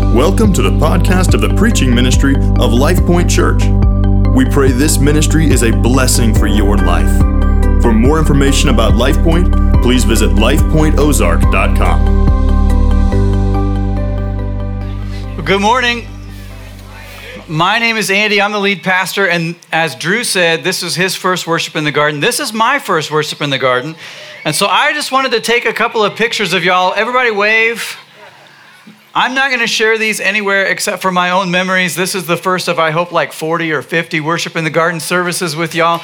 Welcome to the podcast of the preaching ministry of LifePoint Church. We pray this ministry is a blessing for your life. For more information about LifePoint, please visit lifepointozark.com. Good morning. My name is Andy. I'm the lead pastor, and as Drew said, this is his first worship in the garden. This is my first worship in the garden, and so I just wanted to take a couple of pictures of y'all. Everybody wave. I'm not going to share these anywhere except for my own memories. This is the first of, I hope, like 40 or 50 worship in the garden services with y'all.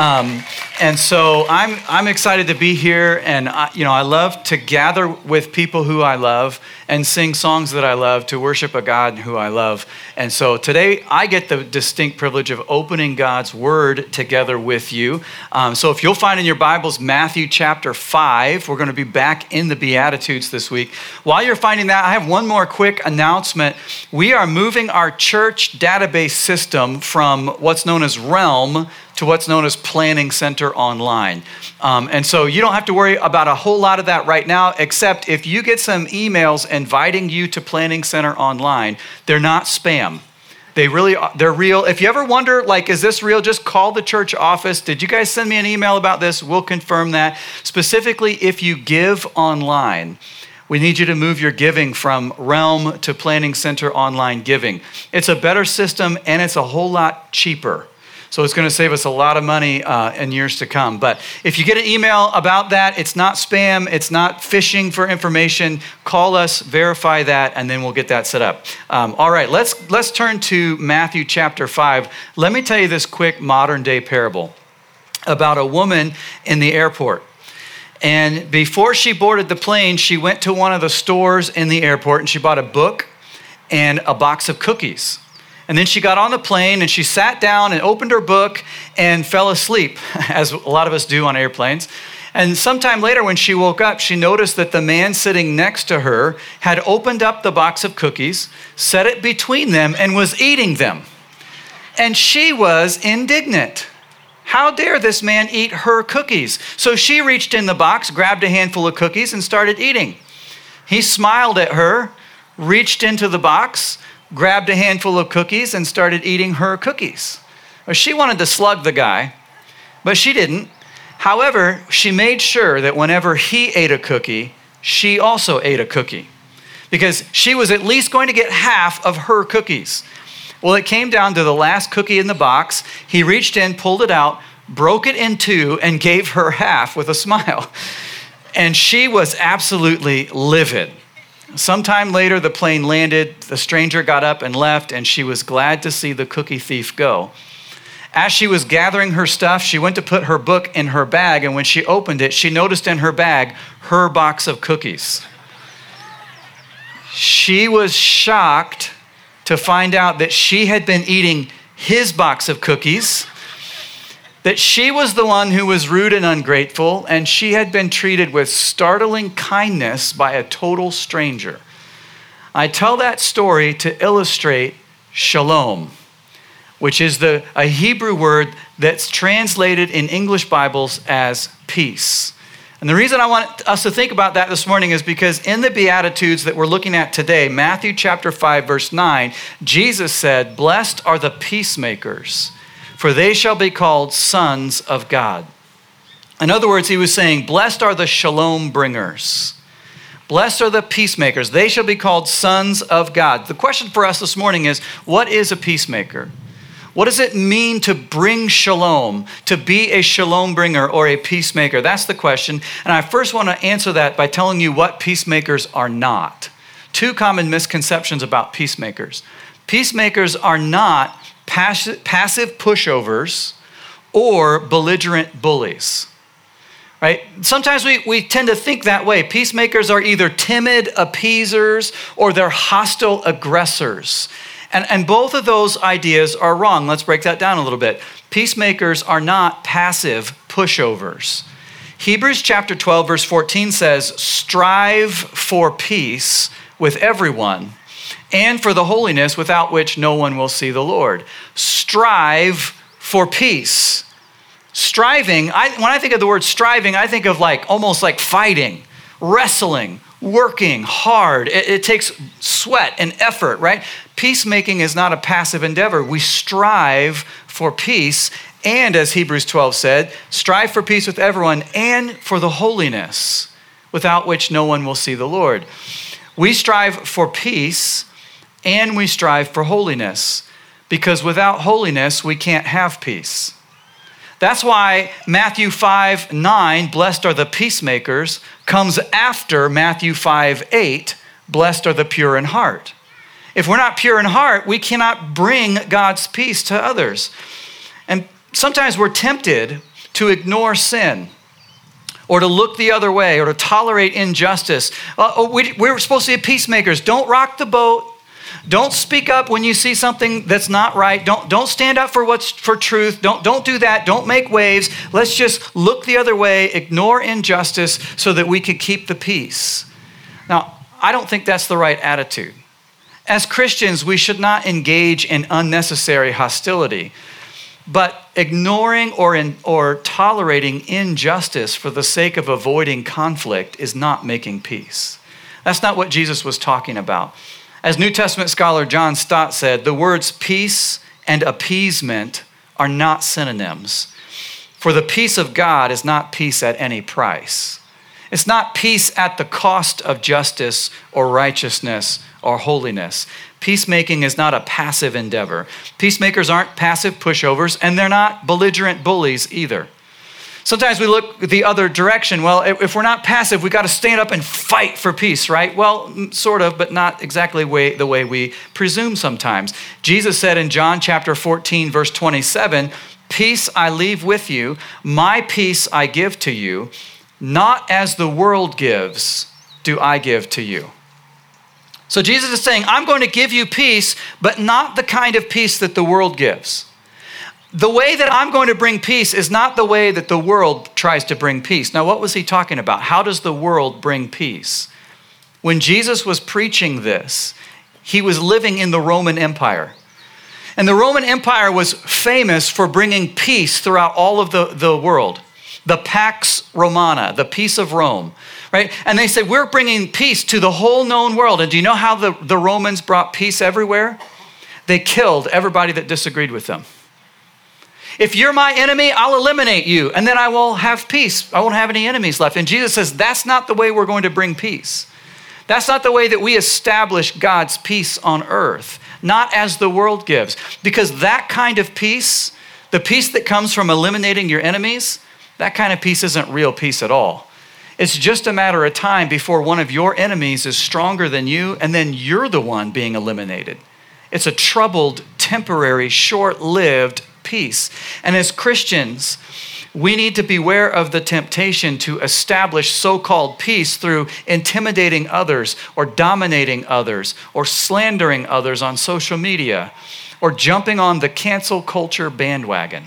And so I'm excited to be here, and I love to gather with people who I love and sing songs that I love to worship a God who I love. And so today I get the distinct privilege of opening God's Word together with you. So if you'll find in your Bibles Matthew chapter 5, we're going to be back in the Beatitudes this week. While you're finding that, I have one more quick announcement. We are moving our church database system from what's known as Realm to what's known as Planning Center Online. And so you don't have to worry about a whole lot of that right now, except if you get some emails inviting you to Planning Center Online, they're not spam. They're real. If you ever wonder, is this real? Just call the church office. Did you guys send me an email about this? We'll confirm that. Specifically, if you give online, we need you to move your giving from Realm to Planning Center Online Giving. It's a better system, and it's a whole lot cheaper. So it's going to save us a lot of money in years to come. But if you get an email about that, it's not spam, it's not phishing for information. Call us, verify that, and then we'll get that set up. All right, let's turn to Matthew chapter 5. Let me tell you this quick modern day parable about a woman in the airport. And before she boarded the plane, she went to one of the stores in the airport and she bought a book and a box of cookies. And then she got on the plane and she sat down and opened her book and fell asleep, as a lot of us do on airplanes. And sometime later when she woke up, she noticed that the man sitting next to her had opened up the box of cookies, set it between them, and was eating them. And she was indignant. How dare this man eat her cookies? So she reached in the box, grabbed a handful of cookies, and started eating. He smiled at her, reached into the box, grabbed a handful of cookies, and started eating her cookies. Well, she wanted to slug the guy, but she didn't. However, she made sure that whenever he ate a cookie, she also ate a cookie, because she was at least going to get half of her cookies. Well, it came down to the last cookie in the box. He reached in, pulled it out, broke it in two, and gave her half with a smile. And she was absolutely livid. Sometime later, the plane landed, the stranger got up and left, and she was glad to see the cookie thief go. As she was gathering her stuff, she went to put her book in her bag, and when she opened it, she noticed in her bag her box of cookies. She was shocked to find out that she had been eating his box of cookies, that she was the one who was rude and ungrateful, and she had been treated with startling kindness by a total stranger. I tell that story to illustrate shalom, which is a Hebrew word that's translated in English Bibles as peace. And the reason I want us to think about that this morning is because in the Beatitudes that we're looking at today, Matthew chapter 5, verse 9, Jesus said, "Blessed are the peacemakers, for they shall be called sons of God." In other words, he was saying, blessed are the shalom bringers. Blessed are the peacemakers. They shall be called sons of God. The question for us this morning is, what is a peacemaker? What does it mean to bring shalom, to be a shalom bringer or a peacemaker? That's the question. And I first want to answer that by telling you what peacemakers are not. Two common misconceptions about peacemakers. Peacemakers are not passive pushovers or belligerent bullies, right? Sometimes we tend to think that way. Peacemakers are either timid appeasers or they're hostile aggressors. And both of those ideas are wrong. Let's break that down a little bit. Peacemakers are not passive pushovers. Hebrews chapter 12, verse 14 says, "Strive for peace with everyone and for the holiness without which no one will see the Lord." Strive for peace. Striving, when I think of the word striving, I think of almost like fighting, wrestling, working hard. It takes sweat and effort, right? Peacemaking is not a passive endeavor. We strive for peace. And as Hebrews 12 said, strive for peace with everyone and for the holiness, without which no one will see the Lord. We strive for peace and we strive for holiness, because without holiness, we can't have peace. That's why Matthew 5:9, blessed are the peacemakers, comes after Matthew 5:8, blessed are the pure in heart. If we're not pure in heart, we cannot bring God's peace to others. And sometimes we're tempted to ignore sin, or to look the other way, or to tolerate injustice. We're supposed to be peacemakers. Don't rock the boat. Don't speak up when you see something that's not right. Don't stand up for truth. Don't do that. Don't make waves. Let's just look the other way, ignore injustice so that we can keep the peace. Now, I don't think that's the right attitude. As Christians, we should not engage in unnecessary hostility. But ignoring or tolerating injustice for the sake of avoiding conflict is not making peace. That's not what Jesus was talking about. As New Testament scholar John Stott said, the words peace and appeasement are not synonyms. For the peace of God is not peace at any price. It's not peace at the cost of justice or righteousness or holiness. Peacemaking is not a passive endeavor. Peacemakers aren't passive pushovers, and they're not belligerent bullies either. Sometimes we look the other direction. Well, if we're not passive, we got to stand up and fight for peace, right? Well, sort of, but not exactly the way we presume sometimes. Jesus said in John chapter 14, verse 27, "Peace I leave with you, my peace I give to you, not as the world gives, do I give to you." So Jesus is saying, I'm going to give you peace, but not the kind of peace that the world gives. The way that I'm going to bring peace is not the way that the world tries to bring peace. Now, what was he talking about? How does the world bring peace? When Jesus was preaching this, he was living in the Roman Empire. And the Roman Empire was famous for bringing peace throughout all of the world. The Pax Romana, the peace of Rome, right? And they said, we're bringing peace to the whole known world. And do you know how the Romans brought peace everywhere? They killed everybody that disagreed with them. If you're my enemy, I'll eliminate you, and then I will have peace. I won't have any enemies left. And Jesus says, that's not the way we're going to bring peace. That's not the way that we establish God's peace on earth, not as the world gives. Because that kind of peace, the peace that comes from eliminating your enemies, that kind of peace isn't real peace at all. It's just a matter of time before one of your enemies is stronger than you, and then you're the one being eliminated. It's a troubled, temporary, short-lived peace. And as Christians, we need to beware of the temptation to establish so-called peace through intimidating others or dominating others or slandering others on social media or jumping on the cancel culture bandwagon.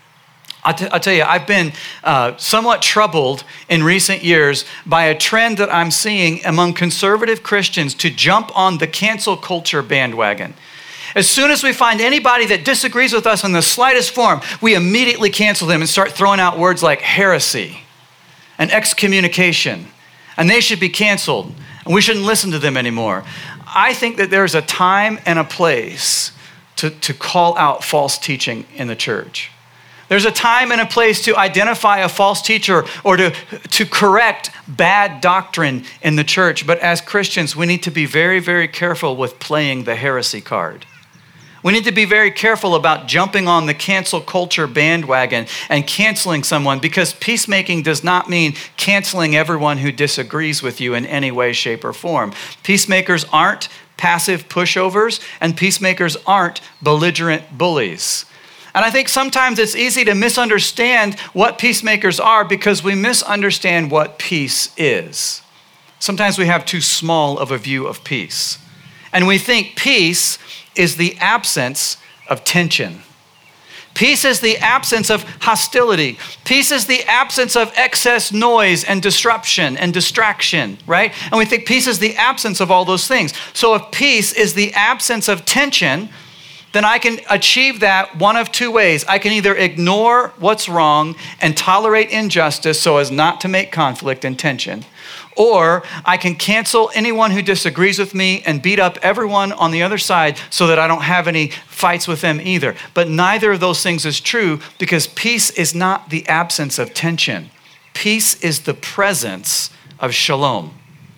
I'll tell you, I've been somewhat troubled in recent years by a trend that I'm seeing among conservative Christians to jump on the cancel culture bandwagon. As soon as we find anybody that disagrees with us in the slightest form, we immediately cancel them and start throwing out words like heresy and excommunication, and they should be canceled, and we shouldn't listen to them anymore. I think that there's a time and a place to call out false teaching in the church. There's a time and a place to identify a false teacher or to correct bad doctrine in the church. But as Christians, we need to be very, very careful with playing the heresy card. We need to be very careful about jumping on the cancel culture bandwagon and canceling someone, because peacemaking does not mean canceling everyone who disagrees with you in any way, shape, or form. Peacemakers aren't passive pushovers, and peacemakers aren't belligerent bullies. And I think sometimes it's easy to misunderstand what peacemakers are because we misunderstand what peace is. Sometimes we have too small of a view of peace. And we think peace is the absence of tension. Peace is the absence of hostility. Peace is the absence of excess noise and disruption and distraction, right? And we think peace is the absence of all those things. So if peace is the absence of tension, then I can achieve that one of two ways. I can either ignore what's wrong and tolerate injustice so as not to make conflict and tension, Or I can cancel anyone who disagrees with me and beat up everyone on the other side so that I don't have any fights with them either. But neither of those things is true, because peace is not the absence of tension. Peace is the presence of shalom.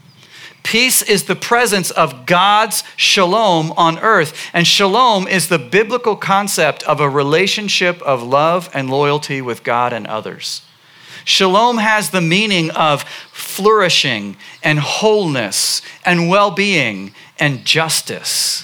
Peace is the presence of God's shalom on earth. And shalom is the biblical concept of a relationship of love and loyalty with God and others. Shalom has the meaning of flourishing and wholeness and well-being and justice.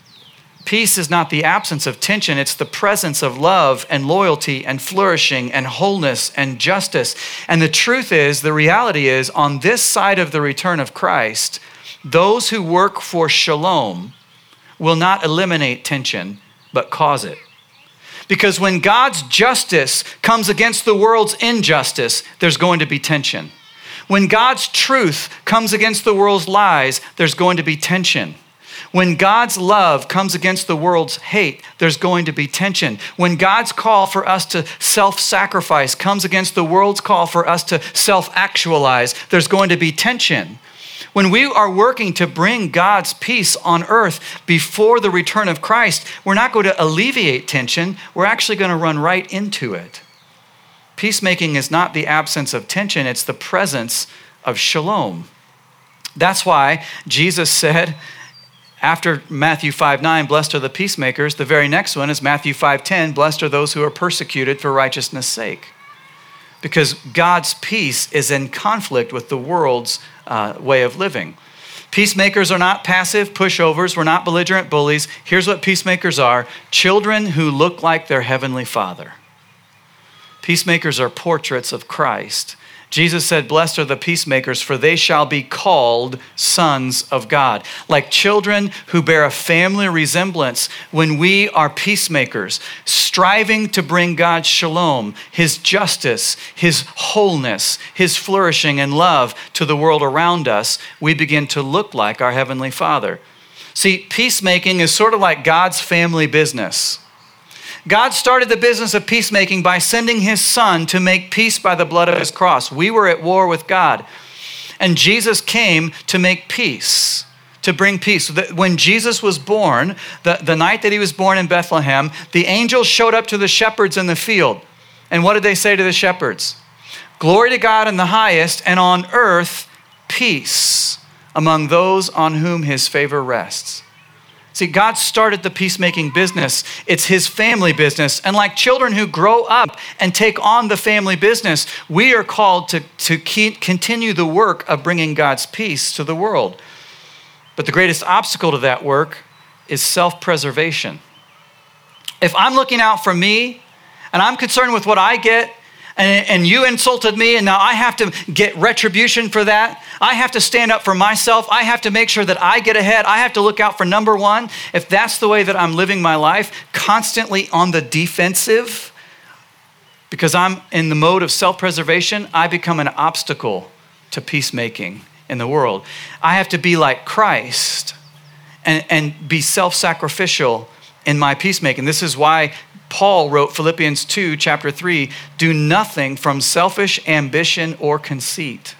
Peace is not the absence of tension. It's the presence of love and loyalty and flourishing and wholeness and justice. And the truth is, the reality is, on this side of the return of Christ, those who work for shalom will not eliminate tension, but cause it. Because when God's justice comes against the world's injustice, there's going to be tension. When God's truth comes against the world's lies, there's going to be tension. When God's love comes against the world's hate, there's going to be tension. When God's call for us to self-sacrifice comes against the world's call for us to self-actualize, there's going to be tension. When we are working to bring God's peace on earth before the return of Christ, we're not going to alleviate tension. We're actually going to run right into it. Peacemaking is not the absence of tension. It's the presence of shalom. That's why Jesus said, after Matthew 5:9, blessed are the peacemakers, the very next one is Matthew 5:10, blessed are those who are persecuted for righteousness' sake. Because God's peace is in conflict with the world's way of living. Peacemakers are not passive pushovers. We're not belligerent bullies. Here's what peacemakers are: children who look like their heavenly Father. Peacemakers are portraits of Christ. Jesus said, blessed are the peacemakers, for they shall be called sons of God. Like children who bear a family resemblance, when we are peacemakers, striving to bring God's shalom, his justice, his wholeness, his flourishing and love to the world around us, we begin to look like our heavenly Father. See, peacemaking is sort of like God's family business. God started the business of peacemaking by sending his son to make peace by the blood of his cross. We were at war with God, and Jesus came to make peace, to bring peace. When Jesus was born, the night that he was born in Bethlehem, the angels showed up to the shepherds in the field. And what did they say to the shepherds? Glory to God in the highest, and on earth, peace among those on whom his favor rests. See, God started the peacemaking business. It's his family business. And like children who grow up and take on the family business, we are called to continue the work of bringing God's peace to the world. But the greatest obstacle to that work is self-preservation. If I'm looking out for me and I'm concerned with what I get, and you insulted me, and now I have to get retribution for that. I have to stand up for myself. I have to make sure that I get ahead. I have to look out for number one. If that's the way that I'm living my life, constantly on the defensive, because I'm in the mode of self-preservation, I become an obstacle to peacemaking in the world. I have to be like Christ and be self-sacrificial in my peacemaking. This is why Paul wrote Philippians 2, chapter 3, do nothing from selfish ambition or conceit,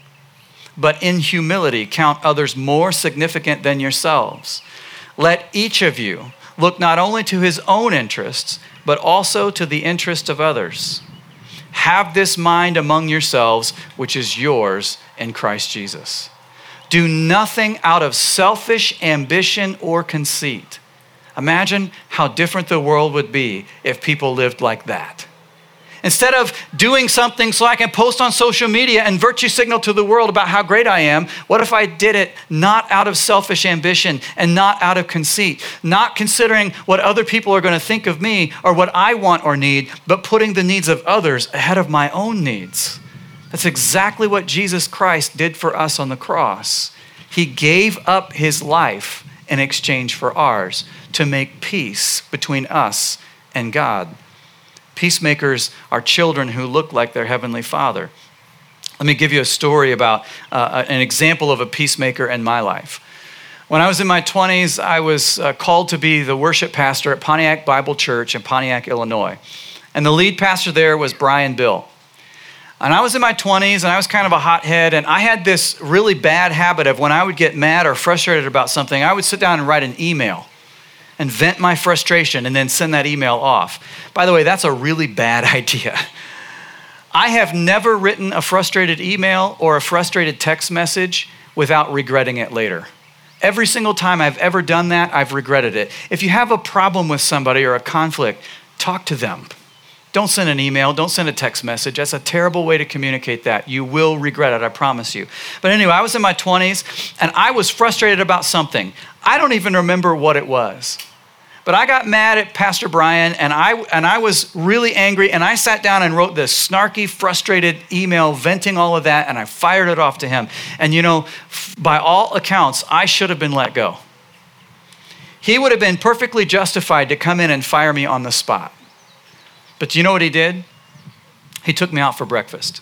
but in humility count others more significant than yourselves. Let each of you look not only to his own interests, but also to the interest of others. Have this mind among yourselves, which is yours in Christ Jesus. Do nothing out of selfish ambition or conceit. Imagine how different the world would be if people lived like that. Instead of doing something so I can post on social media and virtue signal to the world about how great I am, what if I did it not out of selfish ambition and not out of conceit, not considering what other people are going to think of me or what I want or need, but putting the needs of others ahead of my own needs? That's exactly what Jesus Christ did for us on the cross. He gave up his life in exchange for ours to make peace between us and God. Peacemakers are children who look like their heavenly Father. Let me give you a story about an example of a peacemaker in my life. When I was in my 20s, I was called to be the worship pastor at Pontiac Bible Church in Pontiac, Illinois. And the lead pastor there was Brian Bill. And I was in my 20s and I was kind of a hothead, and I had this really bad habit of when I would get mad or frustrated about something, I would sit down and write an email and vent my frustration and then send that email off. By the way, that's a really bad idea. I have never written a frustrated email or a frustrated text message without regretting it later. Every single time I've ever done that, I've regretted it. If you have a problem with somebody or a conflict, talk to them. Don't send an email, don't send a text message. That's a terrible way to communicate that. You will regret it, I promise you. But anyway, I was in my 20s and I was frustrated about something. I don't even remember what it was. But I got mad at Pastor Brian and I was really angry, and I sat down and wrote this snarky, frustrated email venting all of that, and I fired it off to him. And by all accounts, I should have been let go. He would have been perfectly justified to come in and fire me on the spot. But do you know what he did? He took me out for breakfast.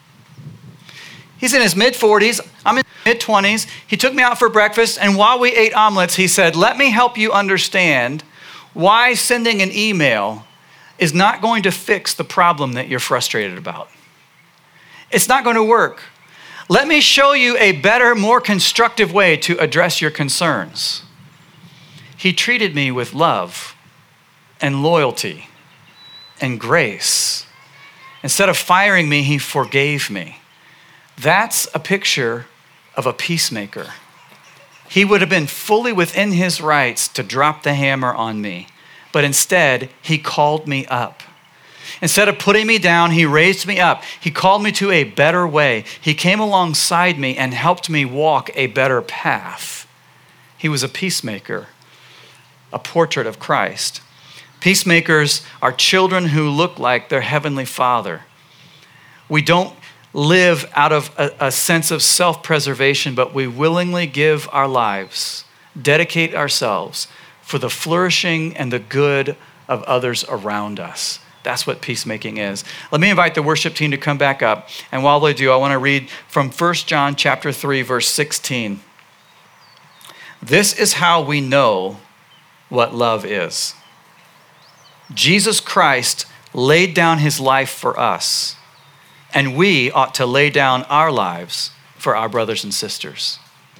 He's in his mid-40s. I'm in mid-20s. He took me out for breakfast, and while we ate omelets, he said, "Let me help you understand why sending an email is not going to fix the problem that you're frustrated about. It's not going to work. Let me show you a better, more constructive way to address your concerns." He treated me with love and loyalty and grace. Instead of firing me, he forgave me. That's a picture of a peacemaker. He would have been fully within his rights to drop the hammer on me, but instead, he called me up. Instead of putting me down, he raised me up. He called me to a better way. He came alongside me and helped me walk a better path. He was a peacemaker, a portrait of Christ. Peacemakers are children who look like their heavenly Father. We don't live out of a sense of self-preservation, but we willingly give our lives, dedicate ourselves for the flourishing and the good of others around us. That's what peacemaking is. Let me invite the worship team to come back up. And while they do, I want to read from 1 John chapter 3, verse 16. This is how we know what love is. Jesus Christ laid down his life for us, and we ought to lay down our lives for our brothers and sisters.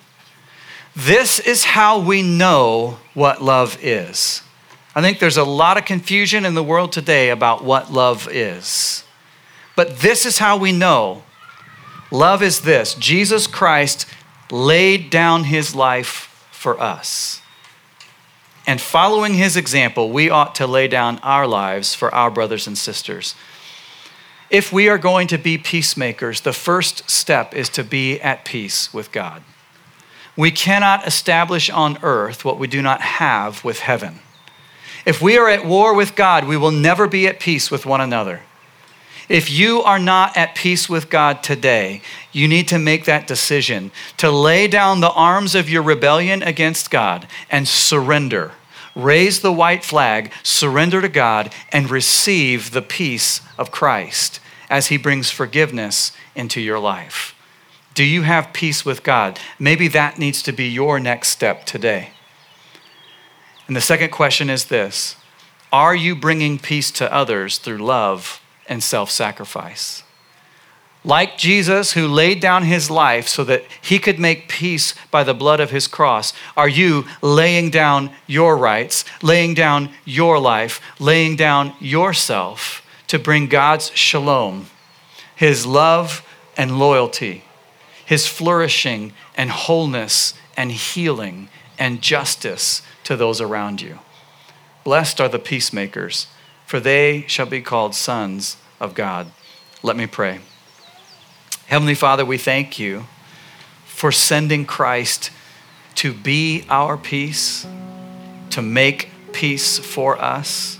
This is how we know what love is. I think there's a lot of confusion in the world today about what love is. But this is how we know. Love is this: Jesus Christ laid down his life for us. And following his example, we ought to lay down our lives for our brothers and sisters. If we are going to be peacemakers, the first step is to be at peace with God. We cannot establish on earth what we do not have with heaven. If we are at war with God, we will never be at peace with one another. If you are not at peace with God today, you need to make that decision to lay down the arms of your rebellion against God and surrender. Raise the white flag, surrender to God, and receive the peace of Christ as he brings forgiveness into your life. Do you have peace with God? Maybe that needs to be your next step today. And the second question is this: are you bringing peace to others through love and self-sacrifice? Like Jesus, who laid down his life so that he could make peace by the blood of his cross, are you laying down your rights, laying down your life, laying down yourself to bring God's shalom, his love and loyalty, his flourishing and wholeness and healing and justice to those around you? Blessed are the peacemakers, for they shall be called sons of God. Let me pray. Heavenly Father, we thank you for sending Christ to be our peace, to make peace for us.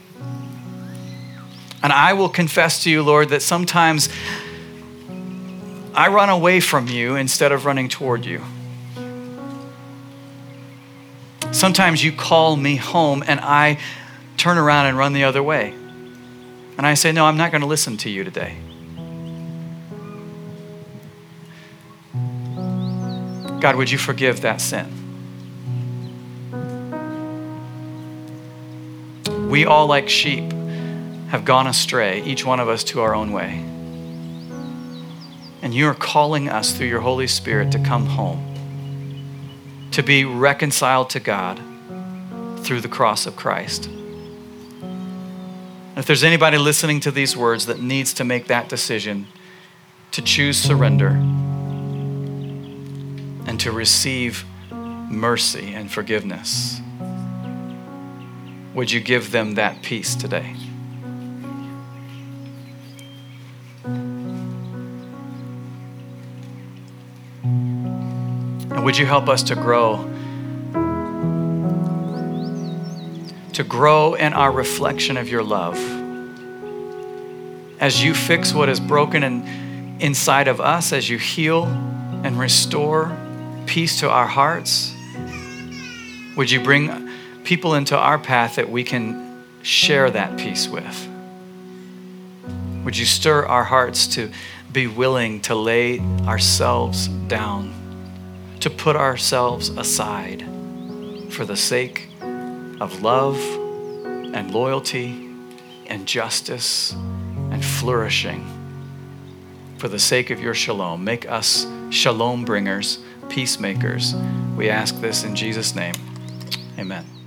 And I will confess to you, Lord, that sometimes I run away from you instead of running toward you. Sometimes you call me home and I turn around and run the other way. And I say, no, I'm not going to listen to you today. God, would you forgive that sin? We all, like sheep, have gone astray, each one of us to our own way. And you are calling us through your Holy Spirit to come home, to be reconciled to God through the cross of Christ. If there's anybody listening to these words that needs to make that decision to choose surrender and to receive mercy and forgiveness, would you give them that peace today? And would you help us to grow in our reflection of your love as you fix what is broken inside of us, as you heal and restore peace to our hearts. Would you bring people into our path that we can share that peace with? Would you stir our hearts to be willing to lay ourselves down, to put ourselves aside for the sake of love and loyalty and justice and flourishing, for the sake of your shalom? Make us shalom bringers, peacemakers. We ask this in Jesus' name. Amen.